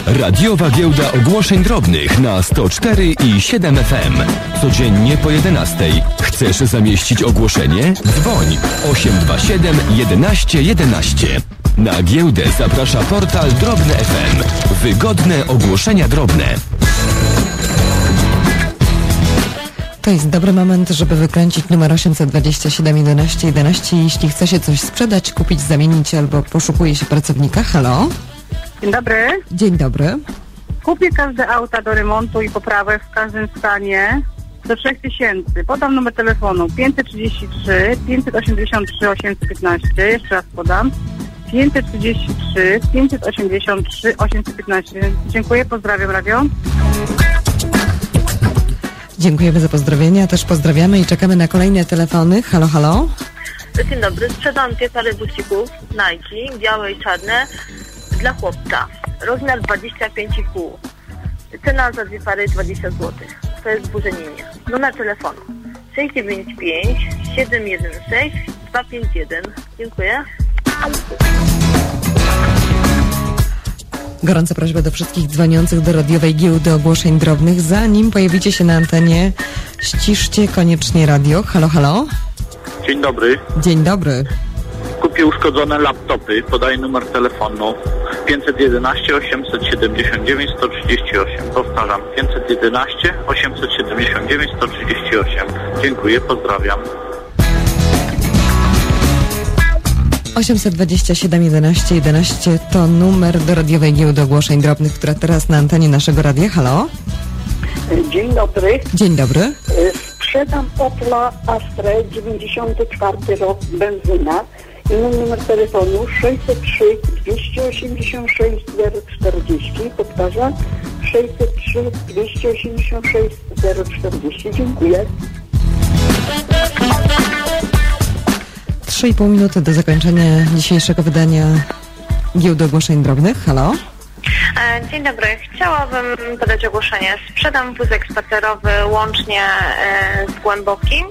Radiowa Giełda Ogłoszeń Drobnych na 104 i 7 FM. Codziennie po 11. Chcesz zamieścić ogłoszenie? Dzwoń 827 11 11. Na giełdę zaprasza portal Drobne FM. Wygodne ogłoszenia drobne. To jest dobry moment, żeby wykręcić numer 827 11 11. Jeśli chce się coś sprzedać, kupić, zamienić albo poszukuje się pracownika. Halo? Dzień dobry. Dzień dobry. Kupię każde auta do remontu i poprawę w każdym stanie do 3000. Podam numer telefonu 533 583 815. Jeszcze raz podam. 533 583 815. Dziękuję, pozdrawiam radio. Dziękujemy za pozdrowienia, też pozdrawiamy i czekamy na kolejne telefony. Halo, halo. Dzień dobry, sprzedam dwie pary bucików Nike, białe i czarne, dla chłopca. Rozmiar 25,5. Cena za dwie pary 20 zł. To jest Burzeninie. Numer telefonu 695 716 251. Dziękuję. Gorąca prośba do wszystkich dzwoniących do radiowej giełdy ogłoszeń drobnych. Zanim pojawicie się na antenie, ściszcie koniecznie radio. Halo, halo. Dzień dobry. Dzień dobry. Kupię uszkodzone laptopy. Podaję numer telefonu 511 879 138. Powtarzam 511 879 138. Dziękuję, pozdrawiam. 827 11 11 to numer do radiowej giełdy ogłoszeń drobnych, która teraz na antenie naszego radia. Halo? Dzień dobry. Dzień dobry. Sprzedam Opla Astra 94 rok, benzyna i mam numer telefonu 603 286 040. Powtarzam 603 286 040. Dziękuję. 3,5 minuty do zakończenia dzisiejszego wydania Giełdy Ogłoszeń Drobnych. Halo? Dzień dobry. Chciałabym podać ogłoszenie. Sprzedam wózek spacerowy łącznie z Głębokim.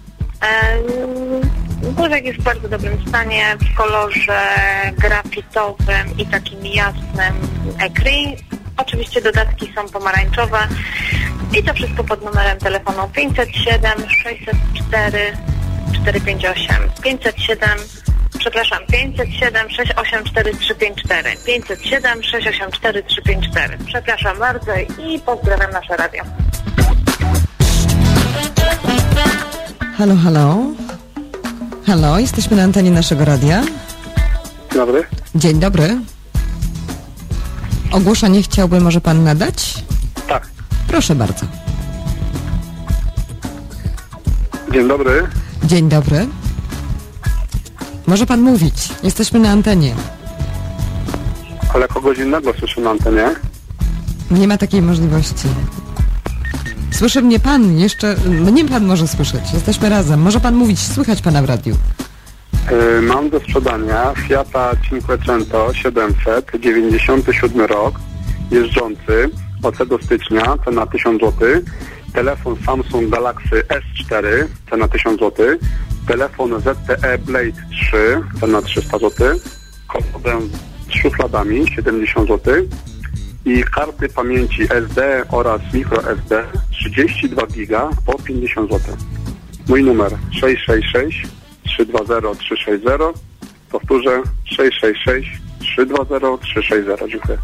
Wózek jest w bardzo dobrym stanie, w kolorze grafitowym i takim jasnym ecri. Oczywiście dodatki są pomarańczowe. I to wszystko pod numerem telefonu 507 604 458 507 684 354 507 684 354. Przepraszam bardzo i pozdrawiam nasze radio. Halo, halo. Halo, jesteśmy na antenie naszego radia. Dzień dobry. Dzień dobry. Ogłoszenie chciałby może pan nadać? Tak. Proszę bardzo. Dzień dobry. Dzień dobry. Może pan mówić. Jesteśmy na antenie. Ale kogoś innego słyszę na antenie. Nie ma takiej możliwości. Słyszy mnie pan jeszcze... Mnie pan może słyszeć. Jesteśmy razem. Może pan mówić. Słychać pana w radiu. Mam do sprzedania Fiata Cinquecento 700, 97 rok, jeżdżący, OC do stycznia, cena 1000 zł. Telefon Samsung Galaxy S4, cena 1000 zł. Telefon ZTE Blade 3, cena 300 zł. Komodę z szufladami, 70 zł. I karty pamięci SD oraz microSD 32 GB po 50 zł. Mój numer 666 320 360. Powtórzę 666 320 360. Dziękuję.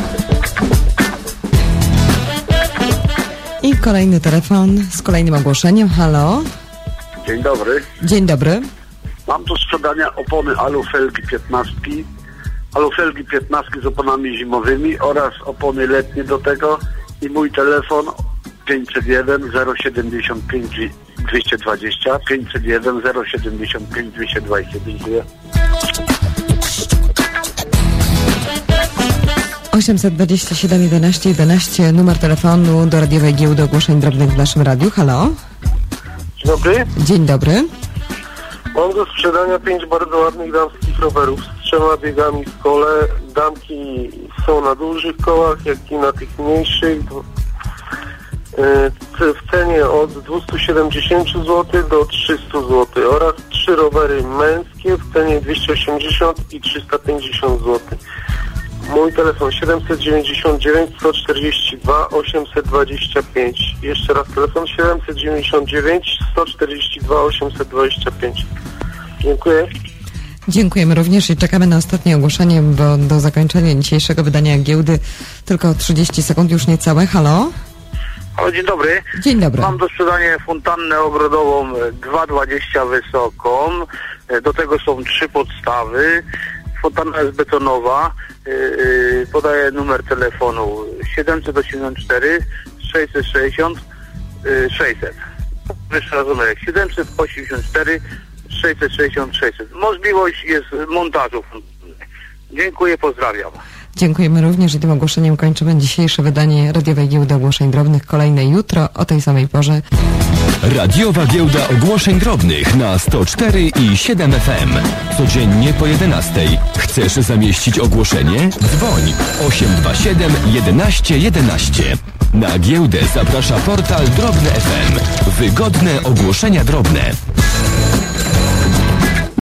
I kolejny telefon z kolejnym ogłoszeniem. Halo? Dzień dobry. Dzień dobry. Mam do sprzedania opony alufelgi 15. Alufelgi 15 z oponami zimowymi oraz opony letnie do tego i mój telefon 501 075 220 501 075 220. Dziękuję. 827 11 11 numer telefonu do radiowej giełdy ogłoszeń drobnych w naszym radiu. Halo? Dzień dobry. Dzień dobry. Mam do sprzedania 5 bardzo ładnych damskich rowerów z 3 biegami w kole. Damki są na dużych kołach, jak i na tych mniejszych. W cenie od 270 zł do 300 zł oraz 3 rowery męskie w cenie 280 i 350 zł. Mój telefon 799 142 825. Jeszcze raz telefon 799 142 825. Dziękuję. Dziękujemy również i czekamy na ostatnie ogłoszenie, bo do zakończenia dzisiejszego wydania giełdy tylko 30 sekund, już niecałe. Halo? Halo, dzień dobry. Dzień dobry. Mam do sprzedania fontannę ogrodową 2,20 wysoką. Do tego są 3 podstawy. Fontanna jest betonowa. Podaję numer telefonu 784 660 600. Jeszcze raz numer 784 660 600. Możliwość jest montażu. Dziękuję, pozdrawiam. Dziękujemy również i tym ogłoszeniem kończymy dzisiejsze wydanie Radiowej Giełdy Ogłoszeń Drobnych. Kolejne jutro o tej samej porze. Radiowa Giełda Ogłoszeń Drobnych na 104 i 7 FM. Codziennie po 11. Chcesz zamieścić ogłoszenie? Dzwoń 827 11 11. Na giełdę zaprasza portal Drobne FM. Wygodne ogłoszenia drobne.